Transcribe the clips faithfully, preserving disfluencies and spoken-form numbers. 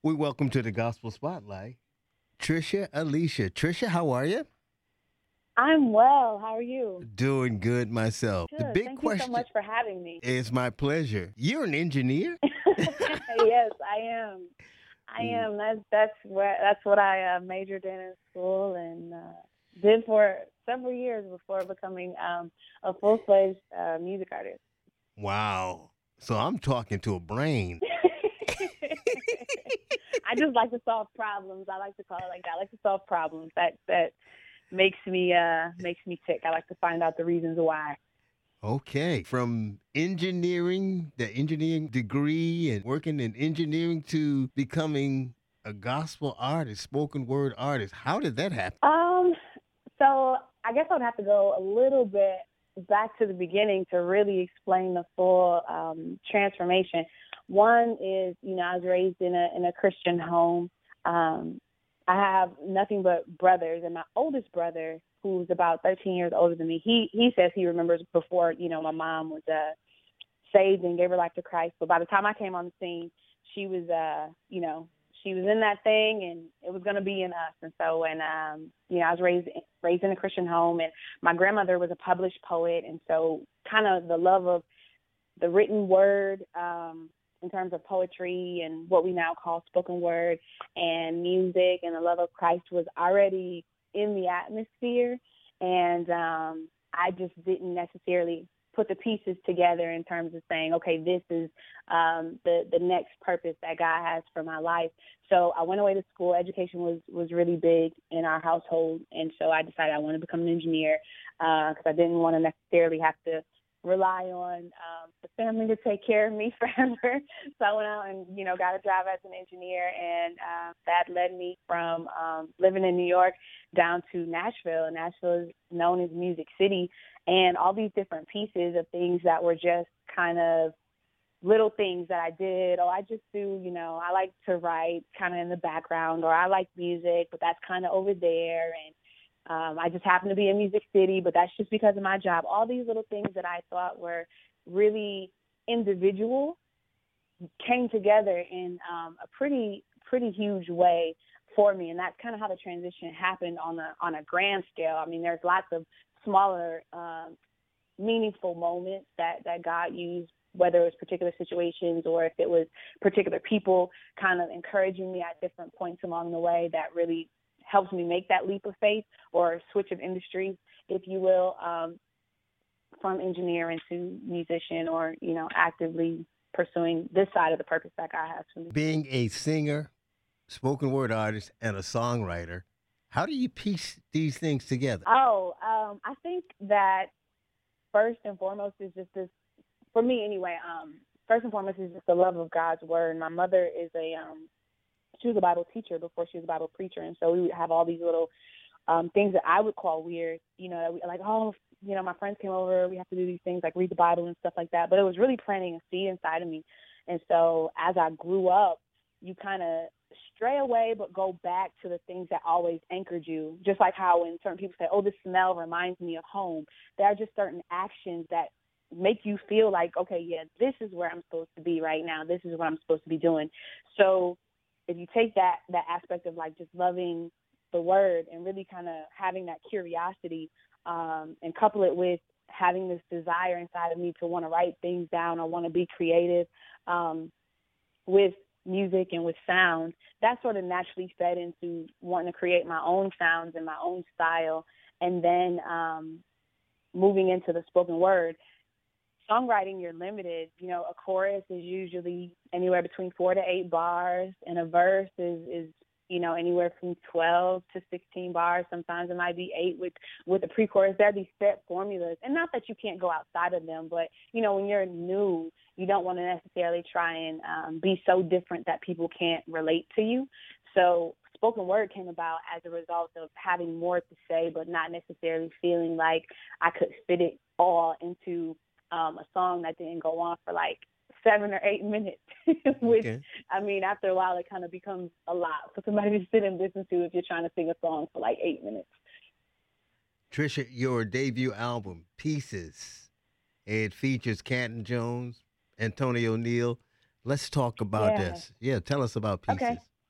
We welcome to the Gospel Spotlight, Trisha Alicia. Trisha, how are you? I'm well. How are you? Doing good myself. The Good. big Thank you so question much for having me. is my pleasure. You're an engineer? Yes, I am. I Mm. am. That's that's what that's what I uh, majored in in school and uh, did for several years before becoming um, a full fledged uh, music artist. Wow. So I'm talking to a brain. I just like to solve problems. I like to call it like that. I like to solve problems. That that makes me uh makes me tick. I like to find out the reasons why. Okay. From engineering, the engineering degree, and working in engineering to becoming a gospel artist, spoken word artist. How did that happen? Um, so I guess I would have to go a little bit back to the beginning to really explain the full um, transformation. One is, you know, I was raised in a in a Christian home. Um, I have nothing but brothers, and my oldest brother, who's about thirteen years older than me, he he says he remembers before, you know, my mom was uh, saved and gave her life to Christ. But by the time I came on the scene, she was, uh, you know, she was in that thing, and it was going to be in us. And so, when um, you know, I was raised raised in a Christian home, and my grandmother was a published poet, and so kind of the love of the written word um, in terms of poetry and what we now call spoken word and music, and the love of Christ was already in the atmosphere, and um, I just didn't necessarily put the pieces together in terms of saying, okay, this is um, the the next purpose that God has for my life. So I went away to school. Education was was really big in our household, and so I decided I wanted to become an engineer because uh, I didn't want to necessarily have to rely on um, the family to take care of me forever. So I went out and, you know, got a job as an engineer, and uh, that led me from um, living in New York down to Nashville. And Nashville is known as Music City, and all these different pieces of things that were just kind of little things that I did. Oh, I just do, you know, I like to write kind of in the background, or I like music, but that's kind of over there. And um, I just happen to be in Music City, but that's just because of my job. All these little things that I thought were really individual came together in um, a pretty, pretty huge way for me. And that's kind of how the transition happened on a, on a grand scale. I mean, there's lots of smaller, um, meaningful moments that, that God used, whether it was particular situations or if it was particular people kind of encouraging me at different points along the way that really helps me make that leap of faith or switch of industries, if you will, um, from engineer into musician, or, you know, actively pursuing this side of the purpose that God has for me. Being a singer, spoken word artist, and a songwriter, how do you piece these things together? Oh, um, I think that first and foremost is just this, for me anyway, um, first and foremost is just the love of God's word. My mother is a, um, she was a Bible teacher before she was a Bible preacher. And so we would have all these little um, things that I would call weird, you know, that we, like, oh, you know, my friends came over, we have to do these things like read the Bible and stuff like that. But it was really planting a seed inside of me. And so as I grew up, you kind of stray away but go back to the things that always anchored you. Just like how when certain people say, oh, this smell reminds me of home, there are just certain actions that make you feel like, okay, yeah, this is where I'm supposed to be right now. This is what I'm supposed to be doing. So if you take that that aspect of like just loving the word and really kind of having that curiosity um, and couple it with having this desire inside of me to want to write things down or want to be creative um, with music and with sound, that sort of naturally fed into wanting to create my own sounds and my own style. And then um, moving into the spoken word, songwriting, you're limited. You know, a chorus is usually anywhere between four to eight bars, and a verse is, is you know, anywhere from twelve to sixteen bars. Sometimes it might be eight with, with a pre-chorus. There are these set formulas. And not that you can't go outside of them, but, you know, when you're new, you don't want to necessarily try and um, be so different that people can't relate to you. So spoken word came about as a result of having more to say, but not necessarily feeling like I could fit it all into Um, a song that didn't go on for like seven or eight minutes, which, Okay. I mean, after a while, it kind of becomes a lot for somebody to sit and listen to if you're trying to sing a song for like eight minutes. Trisha, your debut album, Pieces, it features Canton Jones, Antonio Neal. Let's talk about Yeah. this. Yeah, tell us about Okay. Pieces.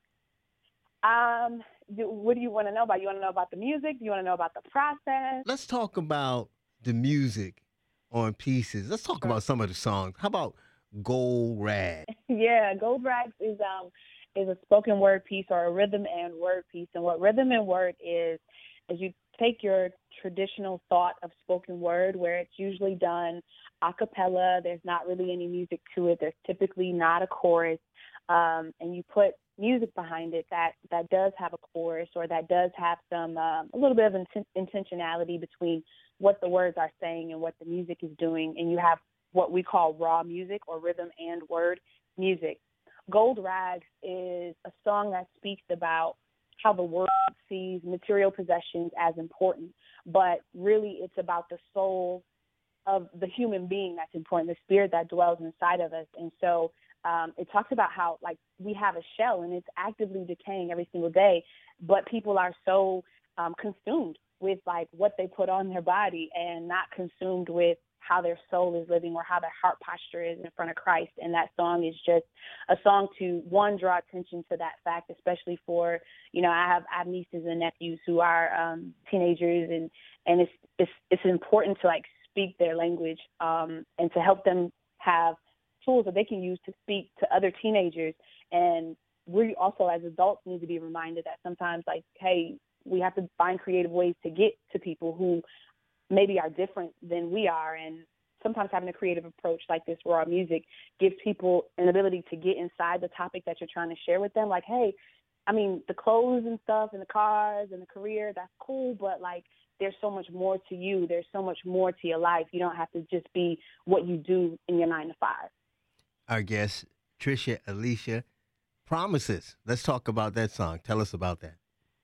Um, do, what do you want to know about? You want to know about the music? Do you want to know about the process? Let's talk about the music on Pieces. Let's talk Sure. about some of the songs. How about Gold Rag? Yeah, Gold Rags is um is a spoken word piece or a rhythm and word piece. And what rhythm and word is is you take your traditional thought of spoken word where it's usually done a cappella, there's not really any music to it, there's typically not a chorus, um, and you put music behind it that that does have a chorus or that does have some um, a little bit of inten- intentionality between what the words are saying and what the music is doing, and you have what we call raw music or rhythm and word music. Gold Rags is a song that speaks about how the world sees material possessions as important, but really it's about the soul of the human being that's important, the spirit that dwells inside of us. And so um, it talks about how, like, we have a shell and it's actively decaying every single day, but people are so um, consumed with, like, what they put on their body and not consumed with how their soul is living or how their heart posture is in front of Christ. And that song is just a song to, one, draw attention to that fact, especially for, you know, I have, I have nieces and nephews who are um, teenagers, and, and it's, it's, it's important to, like, speak their language um, and to help them have tools that they can use to speak to other teenagers. And we also, as adults, need to be reminded that sometimes, like, hey, we have to find creative ways to get to people who maybe are different than we are. And sometimes having a creative approach like this raw music gives people an ability to get inside the topic that you're trying to share with them. Like, hey, I mean, the clothes and stuff and the cars and the career, that's cool, but, like, there's so much more to you. There's so much more to your life. You don't have to just be what you do in your nine to five. Our guest, Trisha Alicia, Promises. Let's talk about that song. Tell us about that.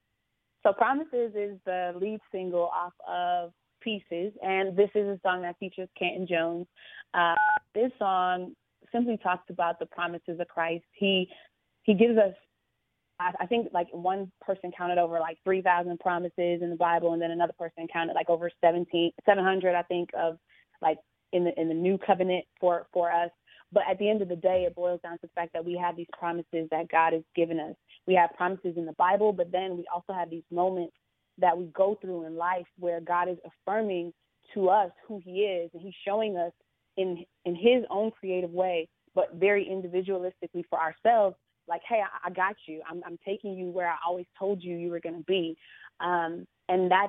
So Promises is the lead single off of Pieces, and this is a song that features Canton Jones. Uh, this song simply talks about the promises of Christ. He he gives us, I, I think, like, one person counted over like three thousand promises in the Bible, and then another person counted like over seventeen, seven hundred, I think, of, like, in the in the new covenant for for us. But at the end of the day, it boils down to the fact that we have these promises that God has given us. We have promises in the Bible, but then we also have these moments that we go through in life where God is affirming to us who he is, and he's showing us in in his own creative way, but very individualistically for ourselves, like, hey, I, I got you. I'm, I'm taking you where I always told you you were going to be. Um, and that's,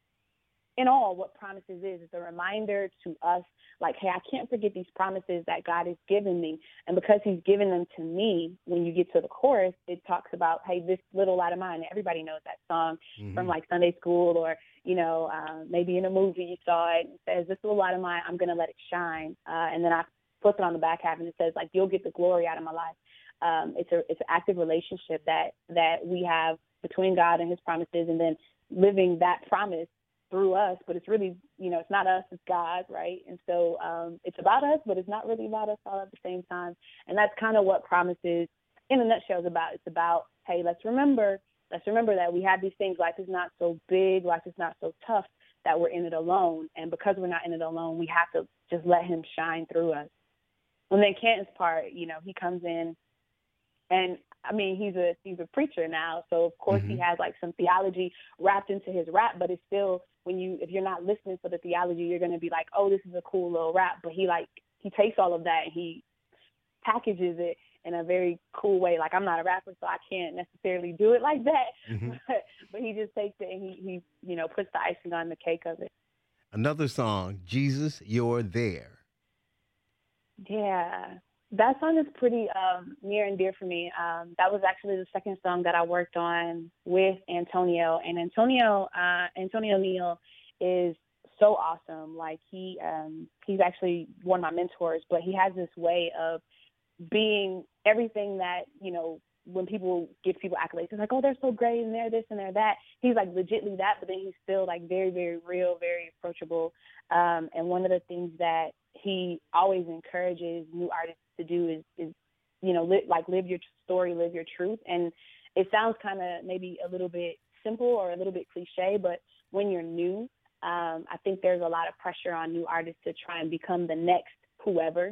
in all, what Promises is. It's a reminder to us, like, hey, I can't forget these promises that God has given me. And because he's given them to me, when you get to the chorus, it talks about, hey, this little light of mine. Everybody knows that song Mm-hmm. from, like, Sunday school, or, you know, uh, maybe in a movie you saw it. It says, this little light of mine, I'm going to let it shine. Uh, and then I flip it on the back half and it says, like, you'll get the glory out of my life. Um, it's a it's an active relationship that, that we have between God and his promises, and then living that promise through us. But it's really, you know, it's not us, it's God, right? And so um, it's about us, but it's not really about us all at the same time. And that's kind of what Promises, in a nutshell, is about. It's about, hey, let's remember, let's remember that we have these things. Life is not so big, life is not so tough that we're in it alone. And because we're not in it alone, we have to just let him shine through us. And then Canton's part, you know, he comes in, and I mean, he's a he's a preacher now, so of course Mm-hmm. he has, like, some theology wrapped into his rap. But it's still, when you if you're not listening for the theology, you're gonna be like, oh, this is a cool little rap. But he like he takes all of that and he packages it in a very cool way. Like, I'm not a rapper, so I can't necessarily do it like that. Mm-hmm. But, but he just takes it and he he you know puts the icing on the cake of it. Another song, Jesus, You're There. Yeah, that song is pretty um, near and dear for me. Um, that was actually the second song that I worked on with Antonio, and Antonio uh, Antonio Neal is so awesome. Like, he um, he's actually one of my mentors, but he has this way of being everything that, you know, when people give people accolades, it's like, oh, they're so great and they're this and they're that. He's like legitly that, but then he's still, like, very, very real, very approachable. Um, and one of the things that he always encourages new artists to do is, is you know, li- like live your story, live your truth. And it sounds kind of maybe a little bit simple or a little bit cliche, but when you're new, um, I think there's a lot of pressure on new artists to try and become the next whoever.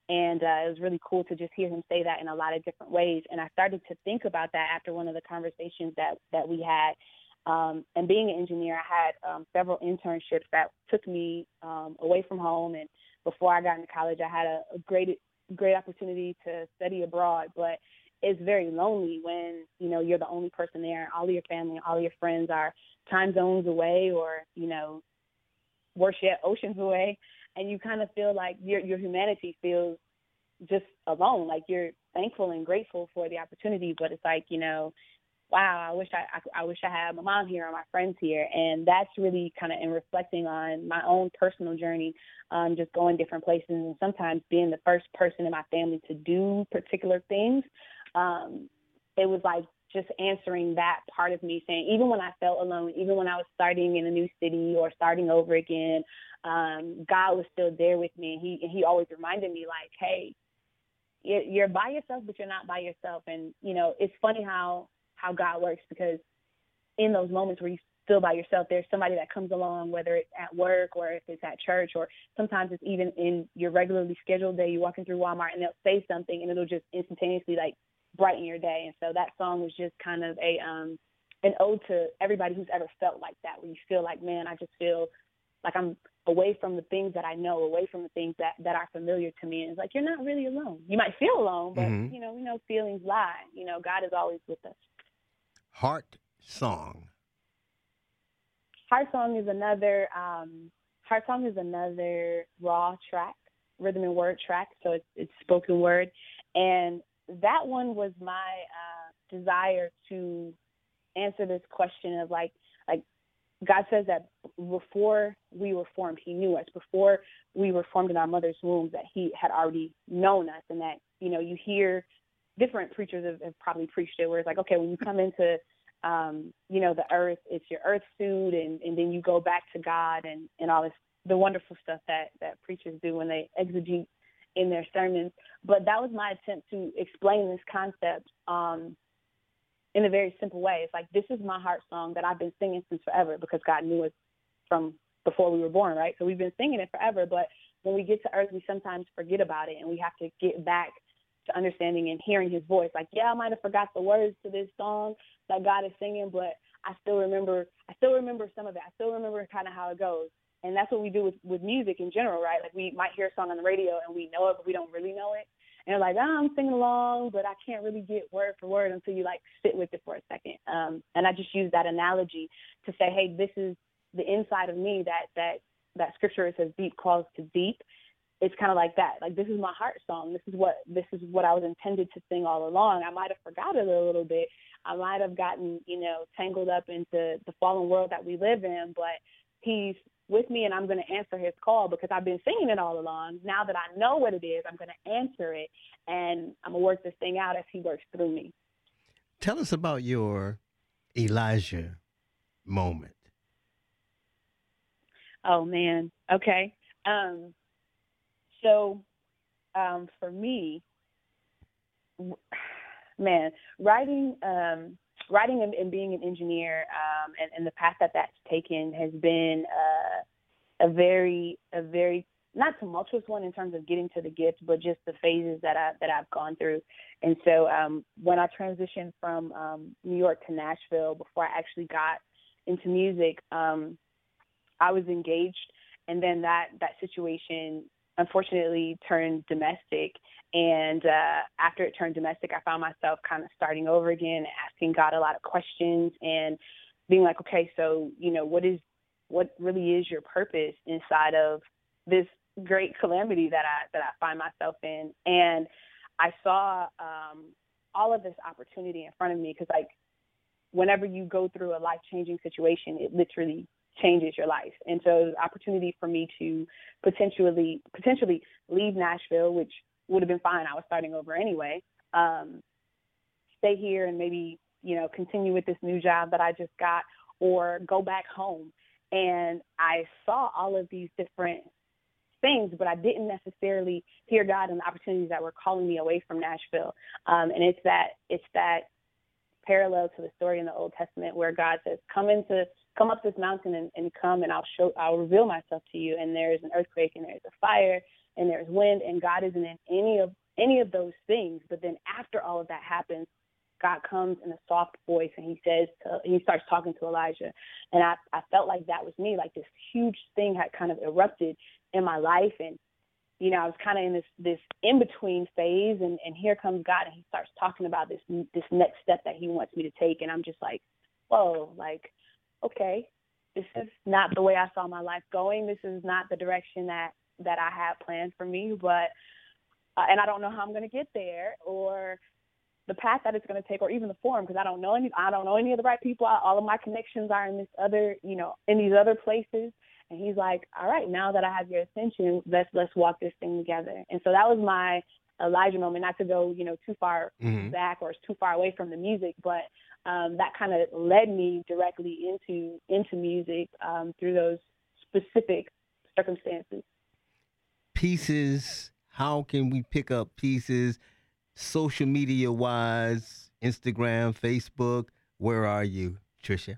And uh, it was really cool to just hear him say that in a lot of different ways. And I started to think about that after one of the conversations that, that we had. Um, and being an engineer, I had um, several internships that took me um, away from home. And before I got into college, I had a, a great, great opportunity to study abroad. But it's very lonely when, you know, you're the only person there. All of your family, all of your friends are time zones away, or, you know, worse yet, oceans away. And you kind of feel like your your humanity feels just alone. Like, you're thankful and grateful for the opportunity, but it's like, you know, wow, I wish I, I, I wish I had my mom here or my friends here. And that's really kind of in reflecting on my own personal journey, um, just going different places, and sometimes being the first person in my family to do particular things. Um, it was like just answering that part of me, saying, even when I felt alone, even when I was starting in a new city or starting over again, um, God was still there with me. And he, and he always reminded me, like, hey, you're, you're by yourself, but you're not by yourself. And, you know, it's funny how, how God works, because in those moments where you feel by yourself, there's somebody that comes along, whether it's at work or if it's at church, or sometimes it's even in your regularly scheduled day. You're walking through Walmart and they'll say something and it'll just instantaneously, like, brighten your day. And so that song was just kind of a um, an ode to everybody who's ever felt like that, where you feel like, man, I just feel like I'm away from the things that I know, away from the things that, that are familiar to me. And it's like, you're not really alone. You might feel alone, but, mm-hmm. you know, we know feelings lie. You know, God is always with us. Heart Song. Heart Song is another, um, Heart Song is another raw track, rhythm and word track. So it's, it's spoken word. And that one was my uh, desire to answer this question of, like, like, God says that before we were formed, he knew us. Before we were formed in our mother's womb, that he had already known us. And that, you know, you hear different preachers have, have probably preached it, where it's like, okay, when you come into, um, you know, the earth, it's your earth suit, and, and then you go back to God, and, and all this, the wonderful stuff that, that preachers do when they exegete in their sermons. But that was my attempt to explain this concept um, in a very simple way. It's like, this is my heart song that I've been singing since forever, because God knew us from before we were born, right? So we've been singing it forever, but when we get to earth, we sometimes forget about it, and we have to get back to understanding and hearing his voice. Like, yeah, I might have forgot the words to this song that God is singing, but I still remember, I still remember some of it. I still remember kind of how it goes. And that's what we do with, with music in general, right? Like, we might hear a song on the radio and we know it, but we don't really know it. And you're like, oh, I'm singing along, but I can't really get word for word until you, like, sit with it for a second. Um, and I just use that analogy to say, hey, this is the inside of me that, that, that scripture says deep calls to deep. It's kind of like that. Like, this is my heart song. This is what, this is what I was intended to sing all along. I might have forgotten it a little bit. I might have gotten, you know, tangled up into the fallen world that we live in, but he's with me, and I'm going to answer his call because I've been singing it all along. Now that I know what it is, I'm going to answer it, and I'm going to work this thing out as he works through me. Tell us about your Elijah moment. Oh, man. Okay. Um, so um, for me, man, writing um, writing and, and being an engineer um, and, and the path that that's taken has been uh, a very, a very not tumultuous one in terms of getting to the gift, but just the phases that I that I've gone through. And so um, when I transitioned from um, New York to Nashville, before I actually got into music, um, I was engaged, and then that that situation unfortunately turned domestic. And uh, after it turned domestic, I found myself kind of starting over again, asking God a lot of questions and being like, okay, so, you know, what is, what really is your purpose inside of this great calamity that I, that I find myself in? And I saw um, all of this opportunity in front of me, because, like, whenever you go through a life-changing situation, it literally changes your life. And so it was an opportunity for me to potentially potentially leave Nashville, which would have been fine. I was starting over anyway. Um, stay here and maybe, you know, continue with this new job that I just got, or go back home. And I saw all of these different things, but I didn't necessarily hear God and the opportunities that were calling me away from Nashville. Um, and it's that it's that parallel to the story in the Old Testament where God says, come into come up this mountain and, and come, and I'll show I'll reveal myself to you. And there's an earthquake, and there's a fire, and there's wind, and God isn't in any of any of those things. But then after all of that happens, God comes in a soft voice and he says, to, he starts talking to Elijah. And I, I felt like that was me, like this huge thing had kind of erupted in my life. And, you know, I was kind of in this, this in-between phase. And, and here comes God, and he starts talking about this, this next step that he wants me to take. And I'm just like, whoa, like, okay, this is not the way I saw my life going. This is not the direction that, that I had planned for me. But, uh, and I don't know how I'm going to get there, or the path that it's going to take, or even the form, because I don't know any, I don't know any of the right people. All of my connections are in this other, you know, in these other places. And he's like, all right, now that I have your attention, let's, let's walk this thing together. And so that was my Elijah moment, not to go, you know, too far mm-hmm. back or too far away from the music, but um, that kind of led me directly into, into music um, through those specific circumstances. Pieces. How can we pick up Pieces? Social media wise, Instagram, Facebook, where are you, Trisha?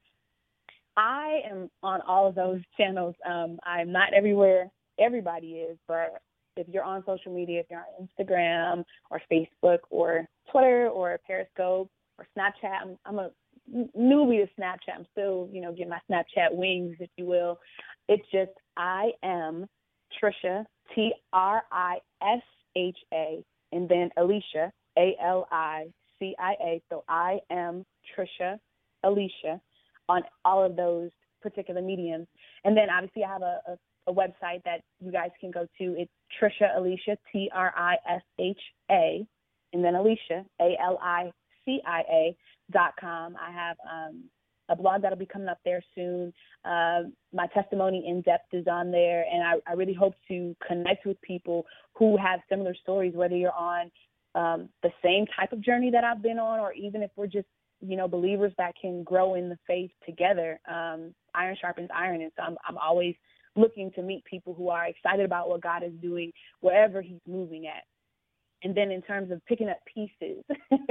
I am on all of those channels. Um, I'm not everywhere everybody is, but if you're on social media, if you're on Instagram or Facebook or Twitter or Periscope or Snapchat, I'm, I'm a newbie to Snapchat. I'm still, you know, getting my Snapchat wings, if you will. It's just I am Trisha, T R I S H A. And then Alicia, A L I C I A. So I am Trisha Alicia on all of those particular mediums. And then obviously I have a, a, a website that you guys can go to. It's Trisha Alicia, T R I S H A, and then Alicia, A L I C I A dot com. I have um, a blog that'll be coming up there soon. Uh, my testimony in depth is on there, and I, I really hope to connect with people who have similar stories, whether you're on um, the same type of journey that I've been on, or even if we're just, you know, believers that can grow in the faith together. Um, iron sharpens iron, and so I'm, I'm always looking to meet people who are excited about what God is doing wherever he's moving at. And then in terms of picking up pieces,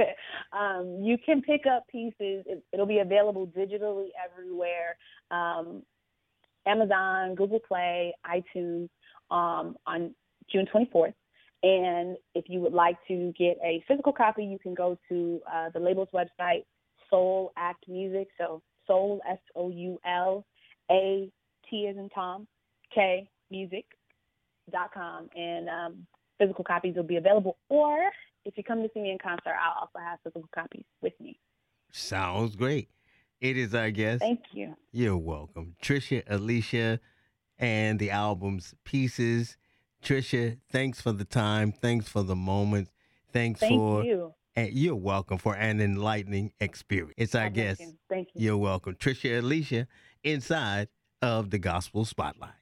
um, you can pick up pieces. It, it'll be available digitally everywhere. Um, Amazon, Google Play, iTunes um, on June twenty-fourth. And if you would like to get a physical copy, you can go to uh, the label's website, Soul Act Music. So Soul, S O U L, A, T as in Tom, K, music dot com. And um, physical copies will be available. Or if you come to see me in concert, I'll also have physical copies with me. Sounds great. It is our guest. Thank you. You're welcome. Trisha Alicia and the album's Pieces. Trisha, thanks for the time. Thanks for the moment. Thanks Thank for... you. And you're welcome for an enlightening experience. It's our God guest. bless you. Thank you. You're welcome. Trisha Alicia inside of the Gospel Spotlight.